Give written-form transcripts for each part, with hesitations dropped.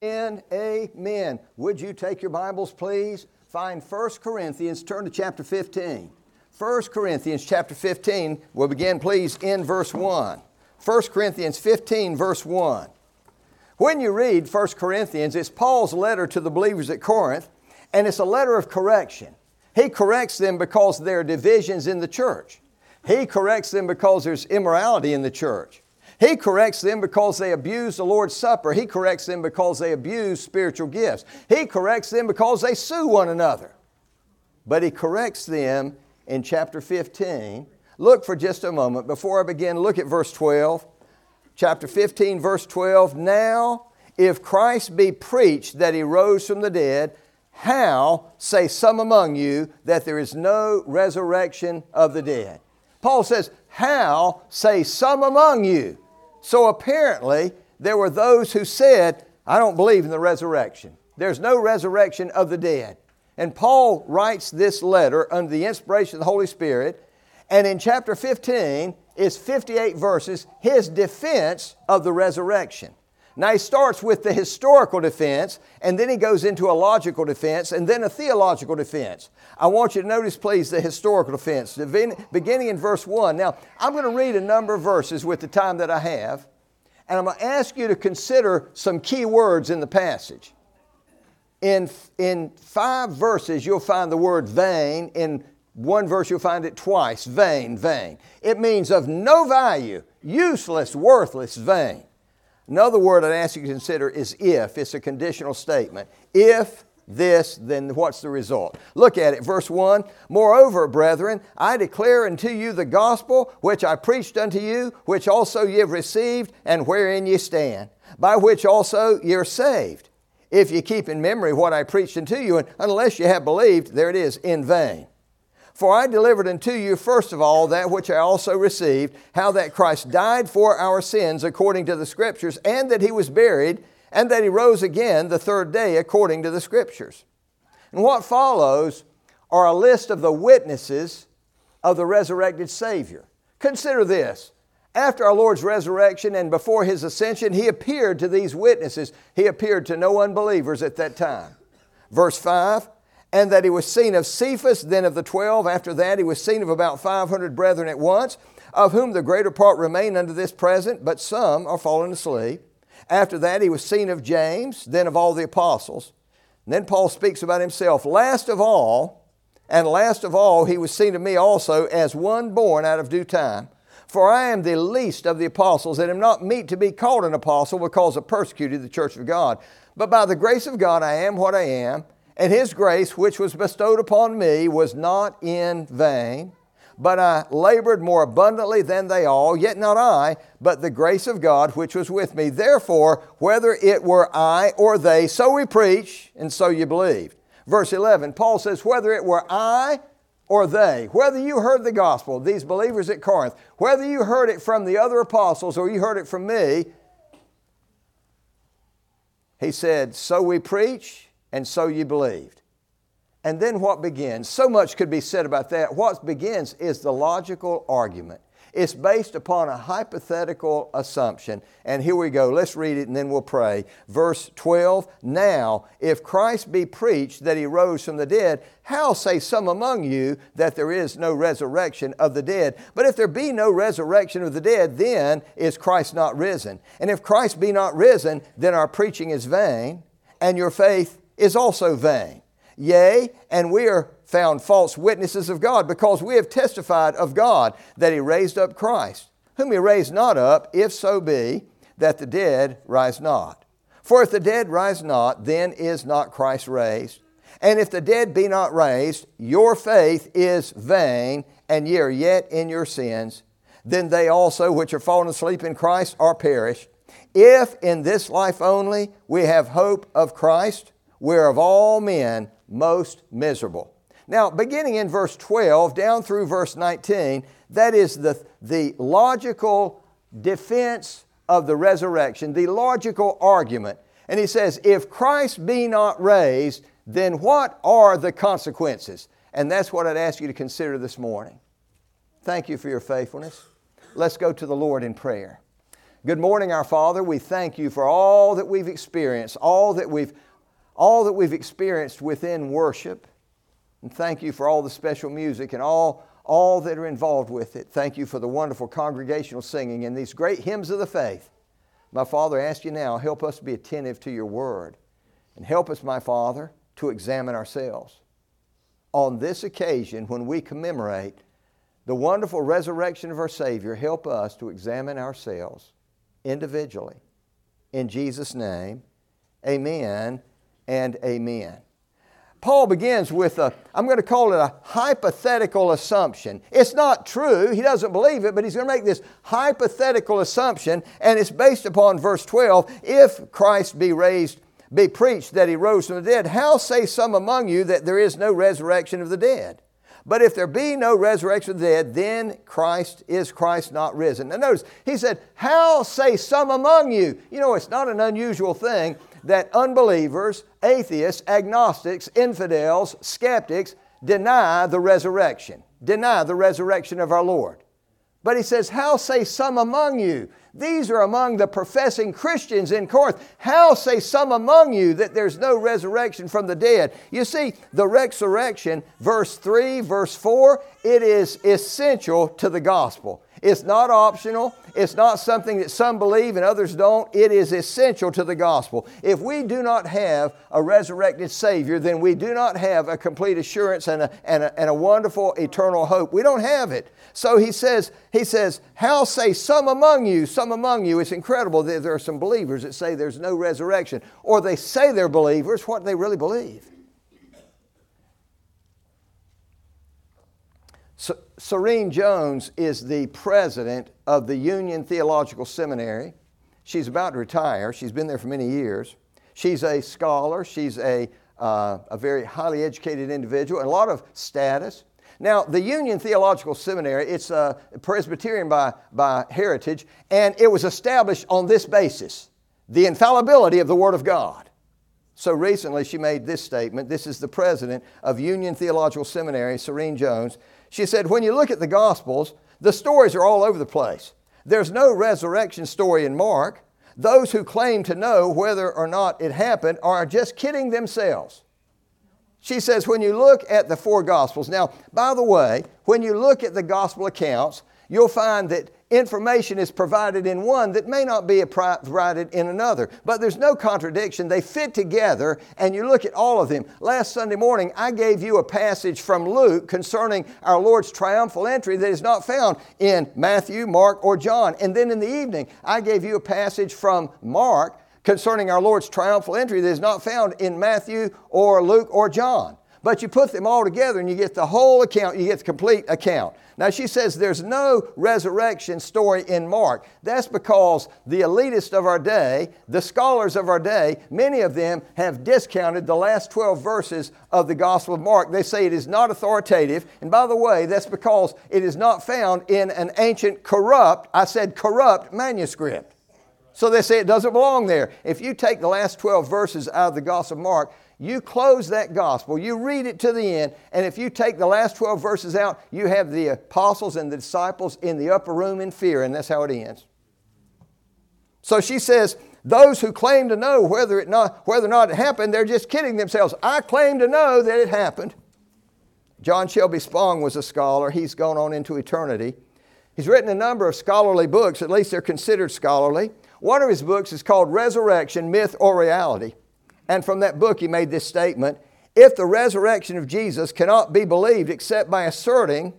Amen. Amen. Would you take your Bibles, please? Find 1 Corinthians. Turn to chapter 15. 1 Corinthians chapter 15. We'll begin, please, in verse 1. 1 Corinthians 15, verse 1. When you read 1 Corinthians, it's Paul's letter to the believers at Corinth, and it's a letter of correction. He corrects them because there are divisions in the church. He corrects them because there's immorality in the church. He corrects them because they abuse the Lord's Supper. He corrects them because they abuse spiritual gifts. He corrects them because they sue one another. But He corrects them in chapter 15. Look for just a moment. Before I begin, look at verse 12. Chapter 15, verse 12. Now, if Christ be preached that He rose from the dead, how say some among you that there is no resurrection of the dead? Paul says, how say some among you? So apparently, there were those who said, I don't believe in the resurrection. There's no resurrection of the dead. And Paul writes this letter under the inspiration of the Holy Spirit. And in chapter 15 is 58 verses, his defense of the resurrection. Now he starts with the historical defense, and then he goes into a logical defense, and then a theological defense. I want you to notice, please, the historical defense, beginning in verse 1. Now, I'm going to read a number of verses with the time that I have, and I'm going to ask you to consider some key words in the passage. In 5 verses, you'll find the word vain. In one verse, you'll find it twice, vain, vain. It means of no value, useless, worthless, vain. Another word I'd ask you to consider is if. It's a conditional statement. If this, then what's the result? Look at it, verse 1. Moreover, brethren, I declare unto you the gospel which I preached unto you, which also ye have received, and wherein ye stand, by which also ye are saved, if ye keep in memory what I preached unto you, and unless ye have believed, there it is, in vain. For I delivered unto you first of all that which I also received, how that Christ died for our sins according to the Scriptures, and that He was buried, and that He rose again the third day according to the Scriptures. And what follows are a list of the witnesses of the resurrected Savior. Consider this. After our Lord's resurrection and before His ascension, He appeared to these witnesses. He appeared to no unbelievers at that time. Verse 5. And that He was seen of Cephas, then of the 12. After that He was seen of about 500 brethren at once, of whom the greater part remain unto this present, but some are fallen asleep. After that He was seen of James, then of all the apostles. And then Paul speaks about himself. Last of all, He was seen of me also as one born out of due time. For I am the least of the apostles, and am not meet to be called an apostle, because I persecuted the church of God. But by the grace of God I am what I am. And His grace, which was bestowed upon me, was not in vain. But I labored more abundantly than they all, yet not I, but the grace of God which was with me. Therefore, whether it were I or they, so we preach, and so you believed. Verse 11, Paul says, whether it were I or they, whether you heard the gospel, these believers at Corinth, whether you heard it from the other apostles or you heard it from me, he said, so we preach, and so you believed. And then what begins? So much could be said about that. What begins is the logical argument. It's based upon a hypothetical assumption. And here we go. Let's read it and then we'll pray. Verse 12, now, if Christ be preached that He rose from the dead, how say some among you that there is no resurrection of the dead? But if there be no resurrection of the dead, then is Christ not risen. And if Christ be not risen, then our preaching is vain, and your faith is also vain. Yea, and we are found false witnesses of God, because we have testified of God that He raised up Christ, whom He raised not up, if so be that the dead rise not. For if the dead rise not, then is not Christ raised. And if the dead be not raised, your faith is vain, and ye are yet in your sins. Then they also which are fallen asleep in Christ are perished. If in this life only we have hope of Christ, we're of all men most miserable. Now, beginning in verse 12 down through verse 19, that is the logical defense of the resurrection, the logical argument. And he says, if Christ be not raised, then what are the consequences? And that's what I'd ask you to consider this morning. Thank you for your faithfulness. Let's go to the Lord in prayer. Good morning, our Father. We thank you for all that we've experienced, all that we've experienced within worship. And thank you for all the special music and all that are involved with it. Thank you for the wonderful congregational singing and these great hymns of the faith. My Father, I ask you now, help us be attentive to your word. And help us, my Father, to examine ourselves. On this occasion, when we commemorate the wonderful resurrection of our Savior, help us to examine ourselves individually. In Jesus' name, amen and amen. Paul begins with I'm going to call it a hypothetical assumption. It's not true. He doesn't believe it, but he's going to make this hypothetical assumption, and it's based upon verse 12. If Christ be preached that He rose from the dead, how say some among you that there is no resurrection of the dead? But if there be no resurrection of the dead, then is Christ not risen? Now notice, he said, how say some among you? You know, it's not an unusual thing that unbelievers, atheists, agnostics, infidels, skeptics deny the resurrection of our Lord. But he says, how say some among you? These are among the professing Christians in Corinth. How say some among you that there's no resurrection from the dead? You see, the resurrection, verse 3, verse 4, it is essential to the gospel. It's not optional. It's not something that some believe and others don't. It is essential to the gospel. If we do not have a resurrected Savior, then we do not have a complete assurance and a wonderful eternal hope. We don't have it. So he says, how say some among you? Some among you. It's incredible that there are some believers that say there's no resurrection. Or they say they're believers. What do they really believe? Serene Jones is the president of the Union Theological Seminary. She's about to retire. She's been there for many years. She's a scholar. She's a very highly educated individual and a lot of status. Now, the Union Theological Seminary, it's a Presbyterian by heritage, and it was established on this basis, the infallibility of the Word of God. So recently she made this statement. This is the president of Union Theological Seminary, Serene Jones. She said, when you look at the Gospels, the stories are all over the place. There's no resurrection story in Mark. Those who claim to know whether or not it happened are just kidding themselves. She says, when you look at the four Gospels, now, by the way, when you look at the Gospel accounts, you'll find that information is provided in one that may not be provided in another. But there's no contradiction. They fit together, and you look at all of them. Last Sunday morning, I gave you a passage from Luke concerning our Lord's triumphal entry that is not found in Matthew, Mark, or John. And then in the evening, I gave you a passage from Mark concerning our Lord's triumphal entry that is not found in Matthew or Luke or John. But you put them all together and you get the whole account, you get the complete account. Now she says there's no resurrection story in Mark. That's because the elitists of our day, the scholars of our day, many of them have discounted the last 12 verses of the Gospel of Mark. They say it is not authoritative. And by the way, that's because it is not found in an ancient corrupt manuscript. So they say it doesn't belong there. If you take the last 12 verses out of the Gospel of Mark, you close that gospel, you read it to the end, and if you take the last 12 verses out, you have the apostles and the disciples in the upper room in fear, and that's how it ends. So she says, those who claim to know whether or not it happened, they're just kidding themselves. I claim to know that it happened. John Shelby Spong was a scholar. He's gone on into eternity. He's written a number of scholarly books, at least they're considered scholarly. One of his books is called Resurrection, Myth or Reality. And from that book he made this statement, if the resurrection of Jesus cannot be believed except by assenting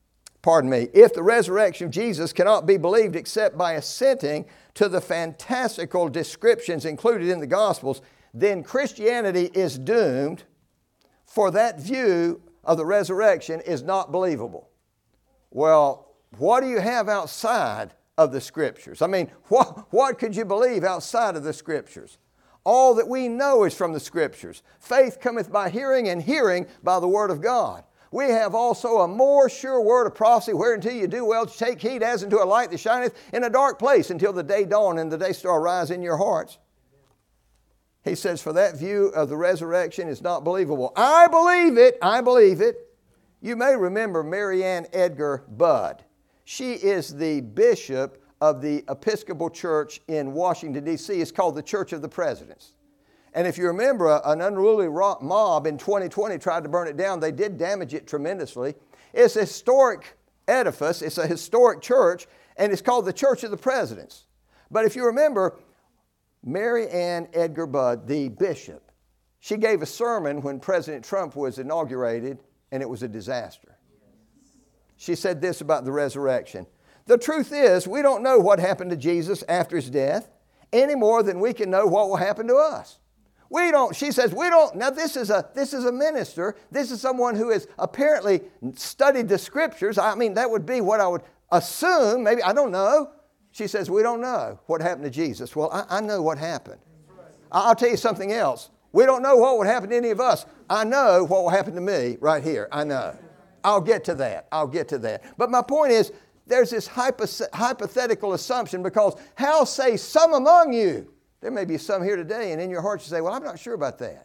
to the fantastical descriptions included in the Gospels, then Christianity is doomed, for that view of the resurrection is not believable. Well, what do you have outside of the Scriptures? I mean, what could you believe outside of the Scriptures? All that we know is from the Scriptures. Faith cometh by hearing, and hearing by the Word of God. We have also a more sure word of prophecy, whereunto you do well to take heed as unto a light that shineth in a dark place until the day dawn and the day star rise in your hearts. He says, for that view of the resurrection is not believable. I believe it. I believe it. You may remember Mary Ann Edgar Budd. She is the bishop of the Episcopal Church in Washington, D.C. It's called the Church of the Presidents. And if you remember, an unruly mob in 2020 tried to burn it down. They did damage it tremendously. It's a historic edifice. It's a historic church, and it's called the Church of the Presidents. But if you remember, Mary Ann Edgar Budd, the bishop, she gave a sermon when President Trump was inaugurated, and it was a disaster. She said this about the resurrection. The truth is, we don't know what happened to Jesus after his death any more than we can know what will happen to us. She says, we don't. Now this is a minister. This is someone who has apparently studied the scriptures. I mean, that would be what I would assume. Maybe, I don't know. She says, we don't know what happened to Jesus. Well, I know what happened. I'll tell you something else. We don't know what would happen to any of us. I know what will happen to me right here. I know. I'll get to that. But my point is, there's this hypothetical assumption, because how say some among you? There may be some here today, and in your heart you say, well, I'm not sure about that.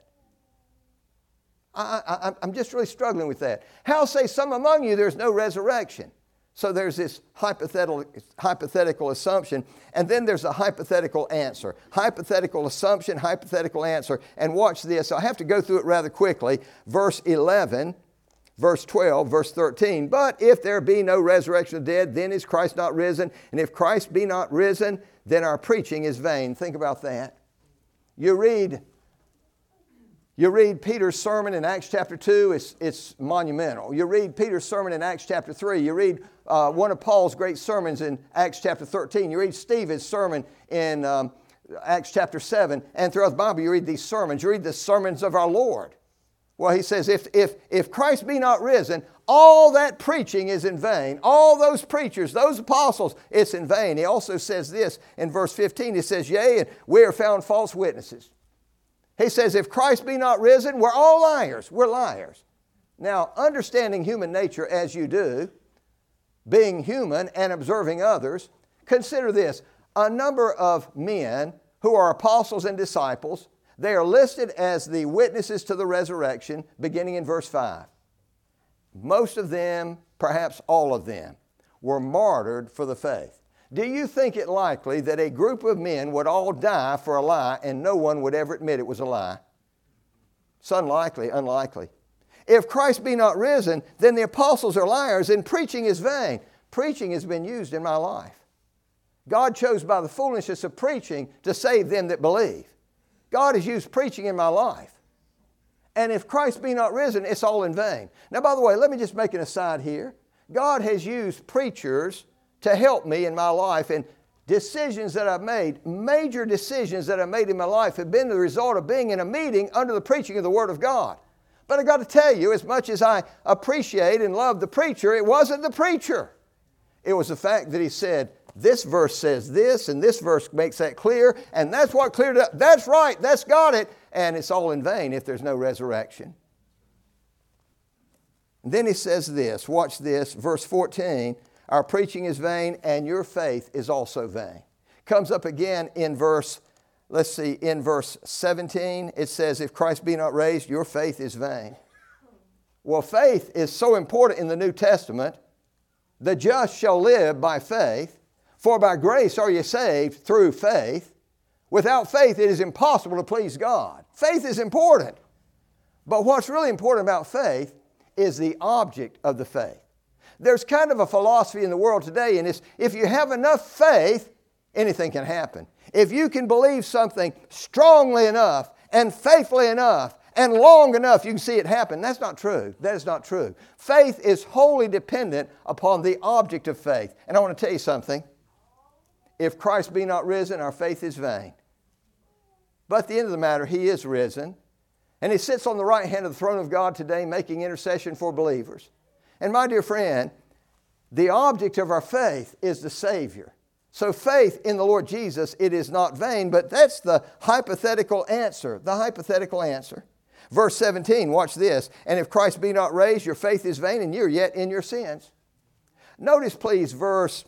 I'm just really struggling with that. How say some among you there's no resurrection? So there's this hypothetical assumption, and then there's a hypothetical answer. Hypothetical assumption, hypothetical answer. And watch this. I have to go through it rather quickly. Verse 11. Verse 12, verse 13, but if there be no resurrection of the dead, then is Christ not risen? And if Christ be not risen, then our preaching is vain. Think about that. You read Peter's sermon in Acts chapter 2, it's monumental. You read Peter's sermon in Acts chapter 3. You read one of Paul's great sermons in Acts chapter 13. You read Stephen's sermon in Acts chapter 7. And throughout the Bible, you read these sermons. You read the sermons of our Lord. Well, he says, if Christ be not risen, all that preaching is in vain. All those preachers, those apostles, it's in vain. He also says this in verse 15. He says, yea, and we are found false witnesses. He says, if Christ be not risen, we're all liars. We're liars. Now, understanding human nature as you do, being human and observing others, consider this. A number of men who are apostles and disciples, they are listed as the witnesses to the resurrection, beginning in verse 5. Most of them, perhaps all of them, were martyred for the faith. Do you think it likely that a group of men would all die for a lie and no one would ever admit it was a lie? It's unlikely. If Christ be not risen, then the apostles are liars and preaching is vain. Preaching has been used in my life. God chose by the foolishness of preaching to save them that believe. God has used preaching in my life. And if Christ be not risen, it's all in vain. Now, by the way, let me just make an aside here. God has used preachers to help me in my life, and decisions that I've made, major decisions that I've made in my life, have been the result of being in a meeting under the preaching of the Word of God. But I've got to tell you, as much as I appreciate and love the preacher, it wasn't the preacher. It was the fact that he said, this verse says this, and this verse makes that clear, and that's what cleared it up. That's right, that's got it, and it's all in vain if there's no resurrection. And then he says this, watch this, verse 14, our preaching is vain, and your faith is also vain. Comes up again in verse 17, it says, if Christ be not raised, your faith is vain. Well, faith is so important in the New Testament. The just shall live by faith. For by grace are you saved through faith. Without faith, it is impossible to please God. Faith is important. But what's really important about faith is the object of the faith. There's kind of a philosophy in the world today, and it's if you have enough faith, anything can happen. If you can believe something strongly enough and faithfully enough and long enough, you can see it happen. That's not true. That is not true. Faith is wholly dependent upon the object of faith. And I want to tell you something. If Christ be not risen, our faith is vain. But at the end of the matter, He is risen. And He sits on the right hand of the throne of God today making intercession for believers. And my dear friend, the object of our faith is the Savior. So faith in the Lord Jesus, it is not vain, but that's the hypothetical answer. The hypothetical answer. Verse 17, watch this. And if Christ be not raised, your faith is vain and you're yet in your sins. Notice please verse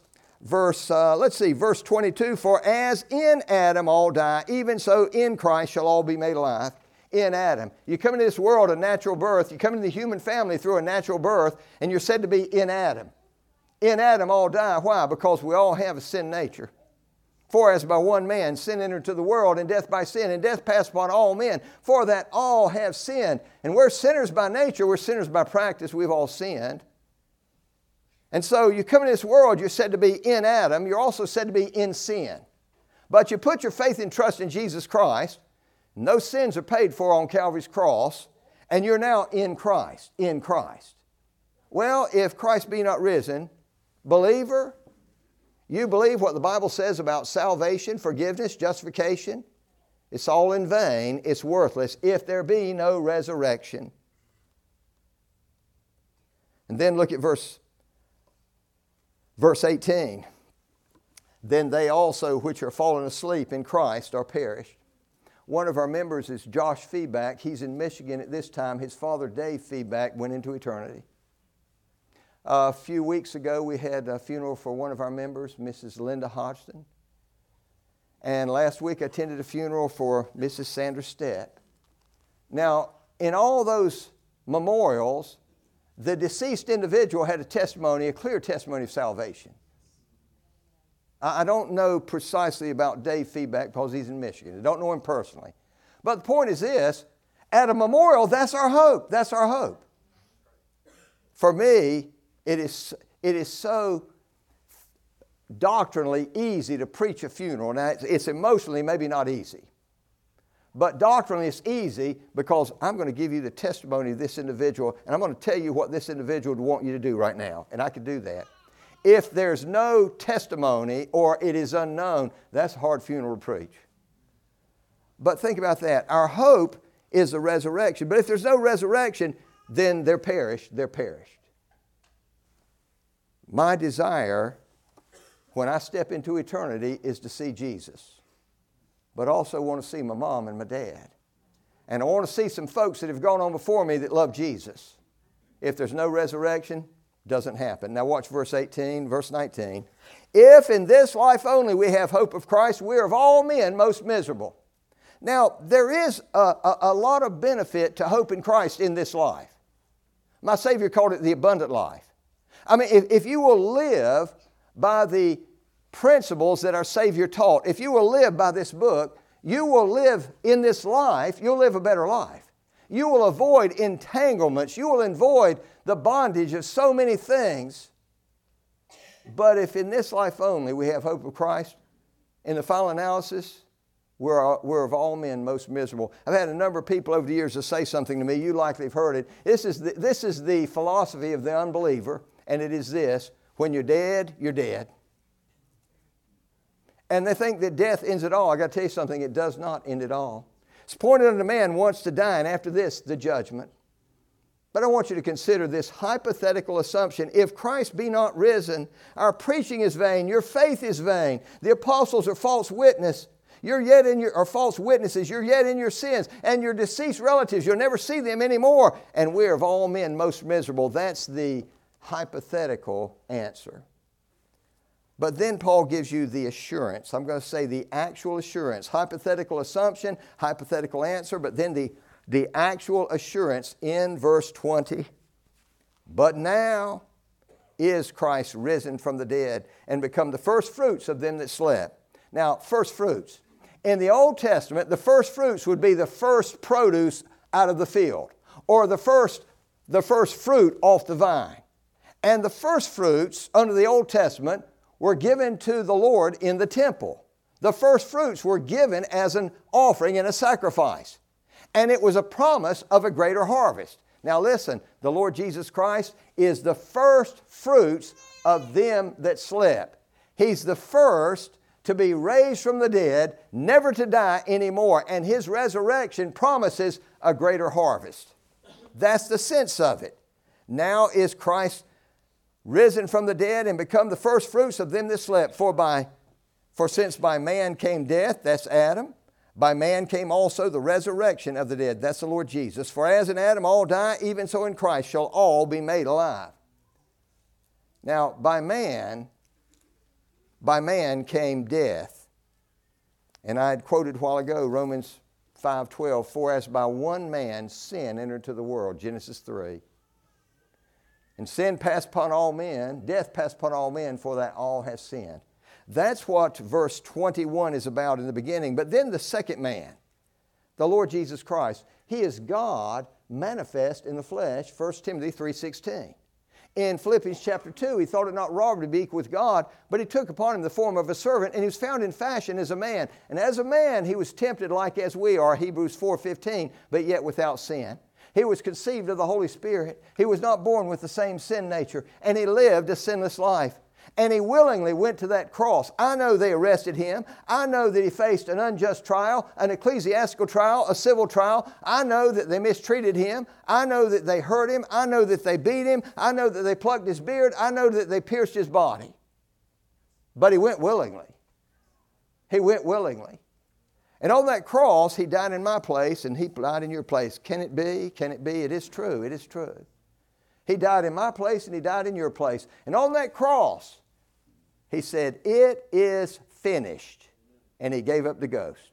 22, for as in Adam all die, even so in Christ shall all be made alive. In Adam. You come into this world a natural birth. You come into the human family through a natural birth, and you're said to be in Adam. In Adam all die. Why? Because we all have a sin nature. For as by one man sin entered into the world, and death by sin, and death passed upon all men, for that all have sinned. And we're sinners by nature, we're sinners by practice, we've all sinned. And so you come into this world, you're said to be in Adam, you're also said to be in sin. But you put your faith and trust in Jesus Christ, and those sins are paid for on Calvary's cross, and you're now in Christ, in Christ. Well, if Christ be not risen, believer, you believe what the Bible says about salvation, forgiveness, justification? It's all in vain. It's worthless if there be no resurrection. And then look at verse 18. Then they also which are fallen asleep in Christ are perished. One of our members is Josh Feedback. He's in Michigan at this time. His father, Dave Feedback, went into eternity. A few weeks ago, we had a funeral for one of our members, Mrs. Linda Hodgson. And last week, I attended a funeral for Mrs. Sandra Stepp. Now, in all those memorials, the deceased individual had a testimony, a clear testimony of salvation. I don't know precisely about Dave Feedback because he's in Michigan. I don't know him personally. But the point is this, at a memorial, that's our hope. That's our hope. For me, it is so doctrinally easy to preach a funeral. Now, it's emotionally maybe not easy. But doctrinally it's easy because I'm going to give you the testimony of this individual, and I'm going to tell you what this individual would want you to do right now. And I could do that. If there's no testimony or it is unknown, that's a hard funeral to preach. But think about that. Our hope is the resurrection. But if there's no resurrection, then they're perished. They're perished. My desire when I step into eternity is to see Jesus. But I also want to see my mom and my dad. And I want to see some folks that have gone on before me that love Jesus. If there's no resurrection, doesn't happen. Now watch verse 18, verse 19. If in this life only we have hope of Christ, we are of all men most miserable. Now, there is a lot of benefit to hope in Christ in this life. My Savior called it the abundant life. I mean, if you will live by the principles that our Savior taught, if you will live by this book, you will live in this life, you'll live a better life. You will avoid entanglements. You will avoid the bondage of so many things. But if in this life only we have hope of Christ, in the final analysis, we're of all men most miserable. I've had a number of people over the years to say something to me. You likely have heard it. This is the philosophy of the unbeliever, and it is this: when you're dead, you're dead. And they think that death ends it all. I got to tell you something, it does not end it all. It's appointed unto man once to die, and after this, the judgment. But I want you to consider this hypothetical assumption. If Christ be not risen, our preaching is vain, your faith is vain. The apostles are false witnesses. You're yet in your sins, and your deceased relatives, you'll never see them anymore. And we're of all men most miserable. That's the hypothetical answer. But then Paul gives you the assurance. I'm going to say the actual assurance. Hypothetical assumption, hypothetical answer, but then the actual assurance in verse 20. But now is Christ risen from the dead and become the first fruits of them that slept. Now, first fruits. In the Old Testament, the first fruits would be the first produce out of the field, or the first fruit off the vine. And the first fruits under the Old Testament were given to the Lord in the temple. The first fruits were given as an offering and a sacrifice. And it was a promise of a greater harvest. Now listen, the Lord Jesus Christ is the first fruits of them that slept. He's the first to be raised from the dead, never to die anymore. And His resurrection promises a greater harvest. That's the sense of it. Now is Christ risen from the dead and become the first fruits of them that slept. For since by man came death, that's Adam, by man came also the resurrection of the dead, that's the Lord Jesus. For as in Adam all die, even so in Christ shall all be made alive. Now, by man came death. And I had quoted a while ago Romans 5:12, for as by one man sin entered into the world, Genesis 3. And sin passed upon all men, death passed upon all men, for that all have sinned. That's what verse 21 is about in the beginning. But then the second man, the Lord Jesus Christ, He is God manifest in the flesh, 1 Timothy 3:16. In Philippians chapter 2, He thought it not robbery to be equal with God, but He took upon Him the form of a servant, and He was found in fashion as a man. And as a man, He was tempted like as we are, Hebrews 4:15, but yet without sin. He was conceived of the Holy Spirit. He was not born with the same sin nature, and He lived a sinless life. And He willingly went to that cross. I know they arrested Him. I know that He faced an unjust trial, an ecclesiastical trial, a civil trial. I know that they mistreated Him. I know that they hurt Him. I know that they beat Him. I know that they plucked His beard. I know that they pierced His body. But He went willingly. He went willingly. And on that cross, He died in my place and He died in your place. Can it be? Can it be? It is true. It is true. He died in my place and He died in your place. And on that cross, He said, "It is finished." And He gave up the ghost.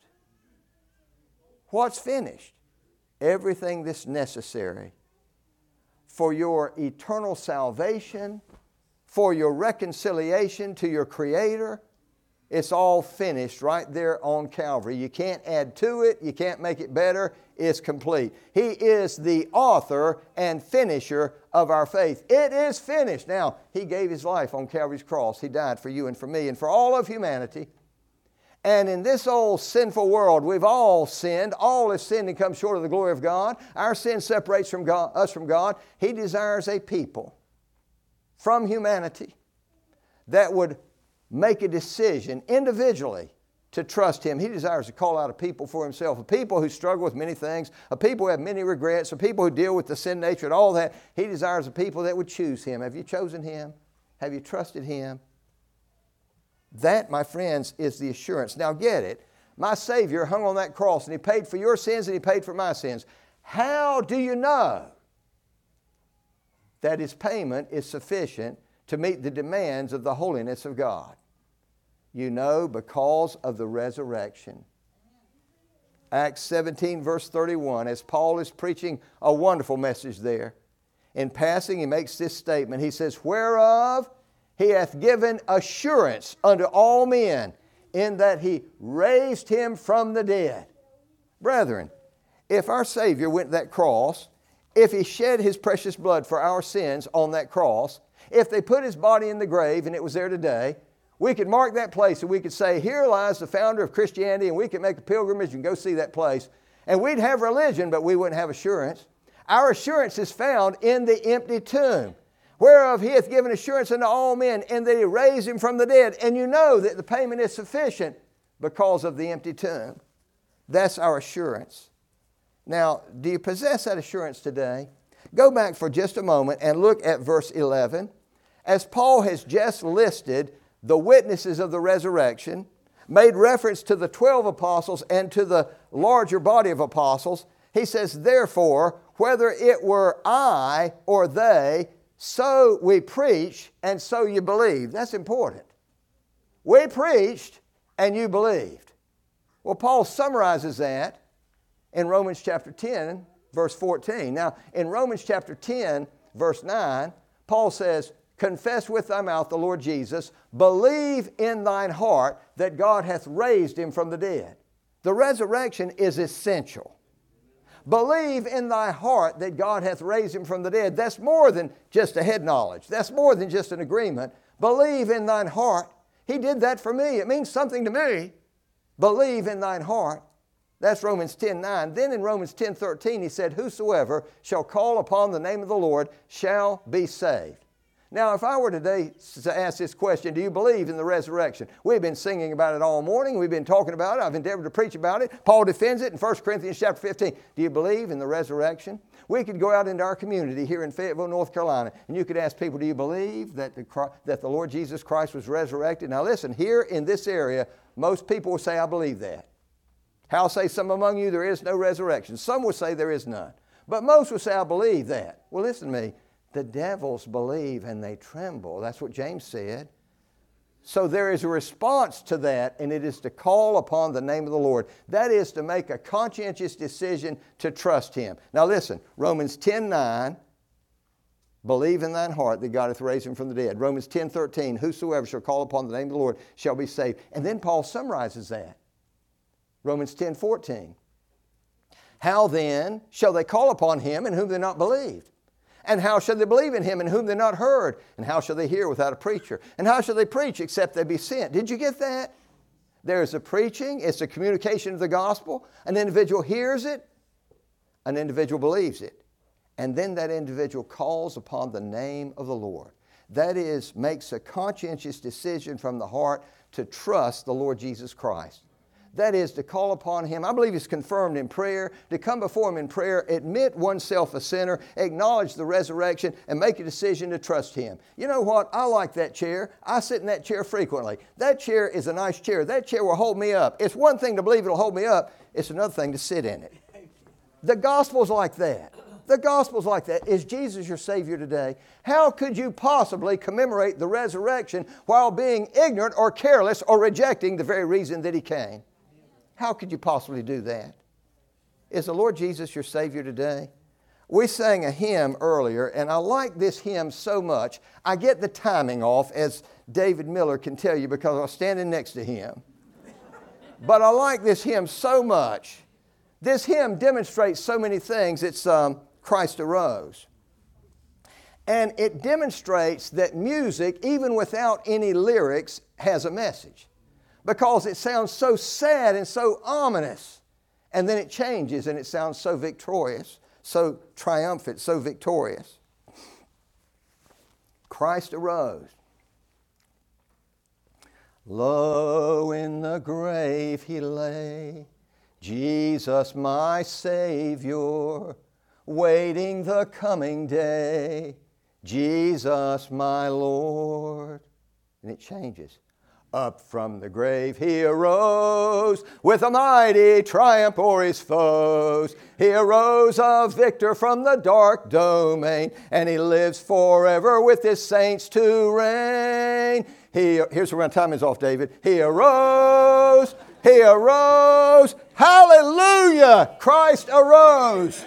What's finished? Everything that's necessary for your eternal salvation, for your reconciliation to your Creator. It's all finished right there on Calvary. You can't add to it. You can't make it better. It's complete. He is the author and finisher of our faith. It is finished. Now, He gave His life on Calvary's cross. He died for you and for me and for all of humanity. And in this old sinful world, we've all sinned. All have sinned and come short of the glory of God. Our sin separates us from God. He desires a people from humanity that would make a decision individually to trust Him. He desires to call out a people for Himself, a people who struggle with many things, a people who have many regrets, a people who deal with the sin nature and all that. He desires a people that would choose Him. Have you chosen Him? Have you trusted Him? That, my friends, is the assurance. Now get it. My Savior hung on that cross and He paid for your sins and He paid for my sins. How do you know that His payment is sufficient to meet the demands of the holiness of God? You know, because of the resurrection. Acts 17 verse 31, as Paul is preaching a wonderful message there. In passing, he makes this statement. He says, "Whereof He hath given assurance unto all men, in that He raised Him from the dead." Brethren, if our Savior went to that cross, if He shed His precious blood for our sins on that cross, if they put His body in the grave and it was there today, we could mark that place and we could say, "Here lies the founder of Christianity," and we could make a pilgrimage and go see that place. And we'd have religion, but we wouldn't have assurance. Our assurance is found in the empty tomb. "Whereof He hath given assurance unto all men, and that He raised Him from the dead." And you know that the payment is sufficient because of the empty tomb. That's our assurance. Now, do you possess that assurance today? Go back for just a moment and look at verse 11. As Paul has just listed the witnesses of the resurrection, made reference to the 12 apostles and to the larger body of apostles, he says, "Therefore, whether it were I or they, so we preach, and so you believe." That's important. We preached, and you believed. Well, Paul summarizes that in Romans chapter 10, verse 14. Now, in Romans chapter 10, verse 9, Paul says, "Confess with thy mouth the Lord Jesus, believe in thine heart that God hath raised Him from the dead." The resurrection is essential. Believe in thy heart that God hath raised Him from the dead. That's more than just a head knowledge. That's more than just an agreement. Believe in thine heart. He did that for me. It means something to me. Believe in thine heart. That's Romans 10:9. Then in Romans 10:13 he said, "Whosoever shall call upon the name of the Lord shall be saved." Now, if I were today to ask this question, do you believe in the resurrection? We've been singing about it all morning. We've been talking about it. I've endeavored to preach about it. Paul defends it in 1 Corinthians chapter 15. Do you believe in the resurrection? We could go out into our community here in Fayetteville, North Carolina, and you could ask people, do you believe that the Lord Jesus Christ was resurrected? Now listen, here in this area, most people will say, "I believe that." How say some among you there is no resurrection? Some will say there is none. But most will say, "I believe that." Well, listen to me. The devils believe and they tremble. That's what James said. So there is a response to that, and it is to call upon the name of the Lord. That is to make a conscientious decision to trust Him. Now listen, Romans 10:9, Believe in thine heart that God hath raised him from the dead. Romans 10:13, whosoever shall call upon the name of the Lord shall be saved. And then Paul summarizes that. Romans 10:14. How then shall they call upon him in whom they not believed? And how shall they believe in him in whom they not heard? And how shall they hear without a preacher? And how shall they preach except they be sent? Did you get that? There's a preaching, it's a communication of the gospel. An individual hears it, an individual believes it. And then that individual calls upon the name of the Lord. That is, makes a conscientious decision from the heart to trust the Lord Jesus Christ. That is, to call upon him. I believe it's confirmed in prayer, to come before him in prayer, admit oneself a sinner, acknowledge the resurrection, and make a decision to trust him. You know what? I like that chair. I sit in that chair frequently. That chair is a nice chair. That chair will hold me up. It's one thing to believe it'll hold me up. It's another thing to sit in it. The gospel's like that. The gospel's like that. Is Jesus your Savior today? How could you possibly commemorate the resurrection while being ignorant or careless or rejecting the very reason that he came? How could you possibly do that? Is the Lord Jesus your Savior today? We sang a hymn earlier, and I like this hymn so much. I get the timing off, as David Miller can tell you, because I was standing next to him. But I like this hymn so much. This hymn demonstrates so many things. It's Christ Arose. And it demonstrates that music, even without any lyrics, has a message. Because it sounds so sad and so ominous. And then it changes and it sounds so victorious, so triumphant, so victorious. Christ arose. Lo, in the grave he lay, Jesus my Savior, waiting the coming day, Jesus my Lord. And it changes. Up from the grave he arose, with a mighty triumph o'er his foes. He arose a victor from the dark domain, and he lives forever with his saints to reign. Here's where my time is off, David. He arose, hallelujah, Christ arose.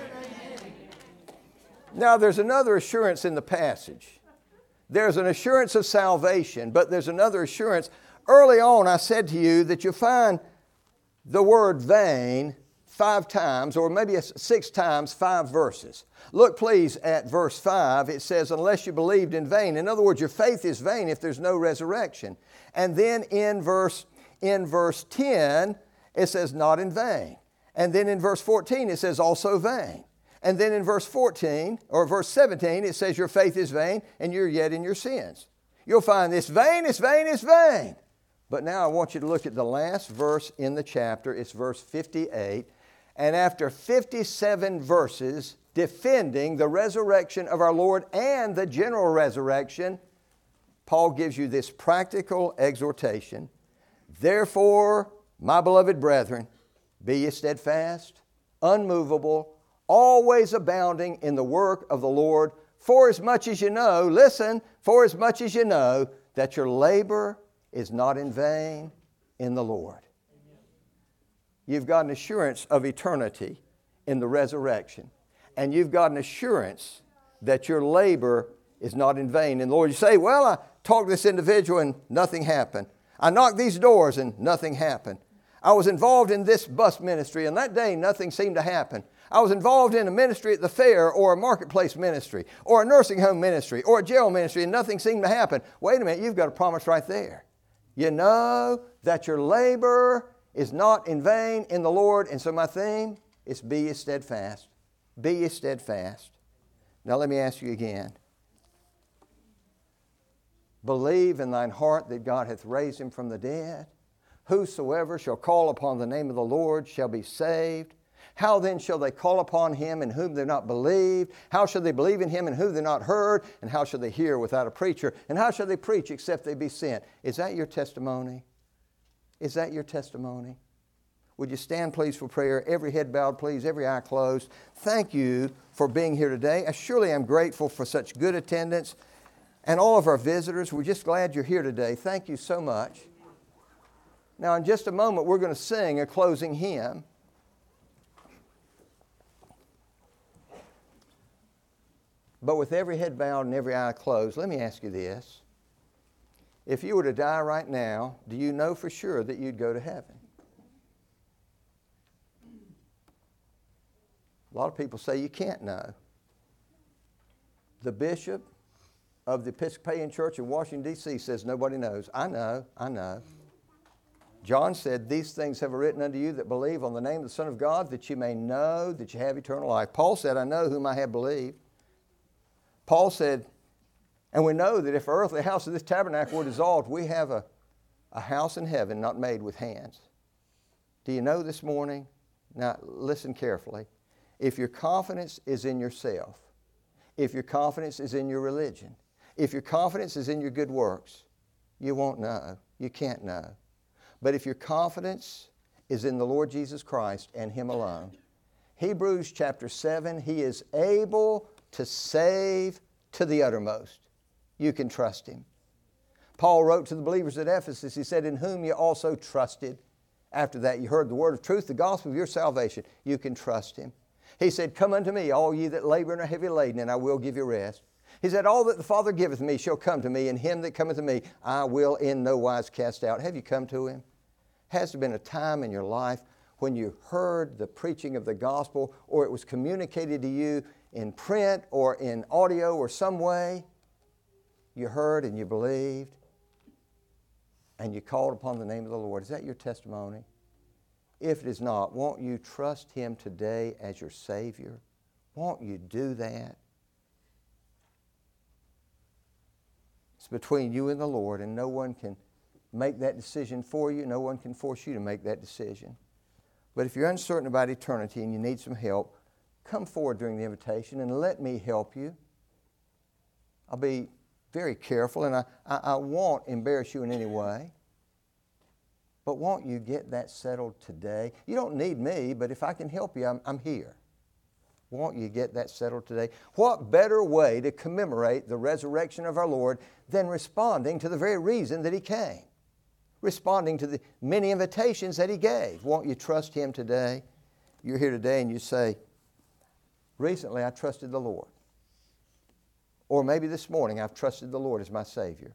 Now there's another assurance in the passage. There's an assurance of salvation, but there's another assurance. Early on, I said to you that you find the word vain 5 times, or maybe 6 times, 5 verses. Look, please, at verse 5. It says, unless you believed in vain. In other words, your faith is vain if there's no resurrection. And then in verse 10, it says, not in vain. And then in verse 14, it says, also vain. And then in verse 14, or verse 17, it says your faith is vain and you're yet in your sins. You'll find this vain, it's vain, it's vain. But now I want you to look at the last verse in the chapter. It's verse 58. And after 57 verses defending the resurrection of our Lord and the general resurrection, Paul gives you this practical exhortation. Therefore, my beloved brethren, be ye steadfast, unmovable, always abounding in the work of the Lord, for as much as you know, listen, for as much as you know that your labor is not in vain in the Lord. You've got an assurance of eternity in the resurrection. And you've got an assurance that your labor is not in vain in the Lord. You say, well, I talked to this individual and nothing happened. I knocked these doors and nothing happened. I was involved in this bus ministry and that day nothing seemed to happen. I was involved in a ministry at the fair or a marketplace ministry or a nursing home ministry or a jail ministry and nothing seemed to happen. Wait a minute, you've got a promise right there. You know that your labor is not in vain in the Lord. And so my theme is be ye steadfast. Be ye steadfast. Now let me ask you again. Believe in thine heart that God hath raised him from the dead. Whosoever shall call upon the name of the Lord shall be saved. How then shall they call upon him in whom they not believed? How shall they believe in him in whom they not heard? And how shall they hear without a preacher? And how shall they preach except they be sent? Is that your testimony? Is that your testimony? Would you stand please for prayer? Every head bowed please, every eye closed. Thank you for being here today. I surely am grateful for such good attendance. And all of our visitors, we're just glad you're here today. Thank you so much. Now in just a moment we're going to sing a closing hymn. But But with every head bowed and every eye closed, let me ask you this. If you were to die right now, do you know for sure that you'd go to heaven? A lot of people say you can't know. The bishop of the Episcopalian Church in Washington, D.C. says nobody knows. I know. John said, these things have I written unto you that believe on the name of the Son of God, that you may know that you have eternal life. Paul said, I know whom I have believed. Paul said, and we know that if our earthly house of this tabernacle were dissolved, we have a house in heaven not made with hands. Do you know this morning? Now listen carefully. If your confidence is in yourself, if your confidence is in your religion, if your confidence is in your good works, you won't know. You can't know. But if your confidence is in the Lord Jesus Christ and Him alone, Hebrews chapter 7, He is able to save to the uttermost. You can trust Him. Paul wrote to the believers at Ephesus, he said, in whom you also trusted. After that, you heard the word of truth, the gospel of your salvation. You can trust Him. He said, come unto me, all ye that labor and are heavy laden, and I will give you rest. He said, all that the Father giveth me shall come to me, and him that cometh to me I will in no wise cast out. Have you come to Him? Has there been a time in your life when you heard the preaching of the gospel, or it was communicated to you in print or in audio or some way? You heard and you believed, and you called upon the name of the Lord. Is that your testimony? If it is not, won't you trust Him today as your Savior? Won't you do that? It's between you and the Lord, and no one can make that decision for you. No one can force you to make that decision. But if you're uncertain about eternity and you need some help, come forward during the invitation and let me help you. I'll be very careful, and I won't embarrass you in any way. But won't you get that settled today? You don't need me, but if I can help you, I'm here. Won't you get that settled today? What better way to commemorate the resurrection of our Lord than responding to the very reason that He came? Responding to the many invitations that He gave. Won't you trust Him today? You're here today and you say, recently I trusted the Lord. Or maybe this morning I've trusted the Lord as my Savior.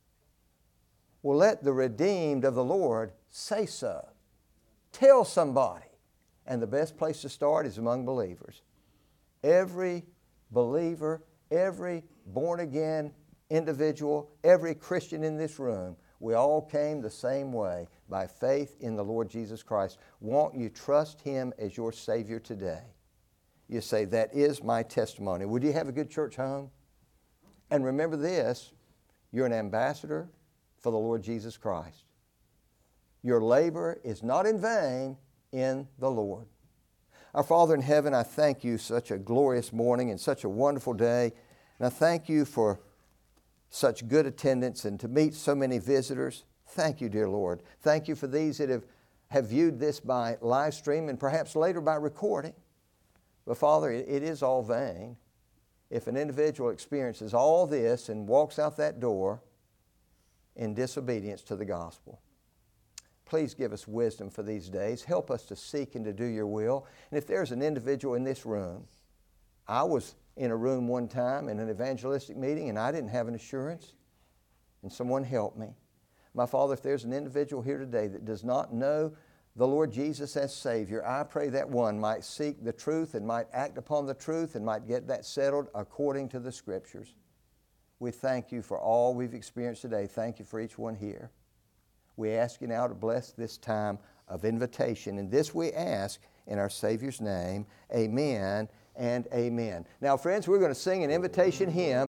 Well, let the redeemed of the Lord say so. Tell somebody. And the best place to start is among believers. Every believer, every born-again individual, every Christian in this room, we all came the same way, by faith in the Lord Jesus Christ. Won't you trust Him as your Savior today? You say, that is my testimony. Would you have a good church home? And remember this, you're an ambassador for the Lord Jesus Christ. Your labor is not in vain in the Lord. Our Father in heaven, I thank You such a glorious morning and such a wonderful day. And I thank You for such good attendance and to meet so many visitors. Thank You, dear Lord. Thank You for these that have viewed this by live stream and perhaps later by recording. But Father, it is all vain if an individual experiences all this and walks out that door in disobedience to the gospel. Please give us wisdom for these days. Help us to seek and to do Your will. And if there's an individual in this room, I was in a room one time in an evangelistic meeting and I didn't have an assurance, and someone helped me. My Father, if there's an individual here today that does not know the Lord Jesus as Savior, I pray that one might seek the truth and might act upon the truth and might get that settled according to the Scriptures. We thank You for all we've experienced today. Thank You for each one here. We ask You now to bless this time of invitation, and this we ask in our Savior's name. Amen and amen. Now, friends, we're going to sing an invitation hymn.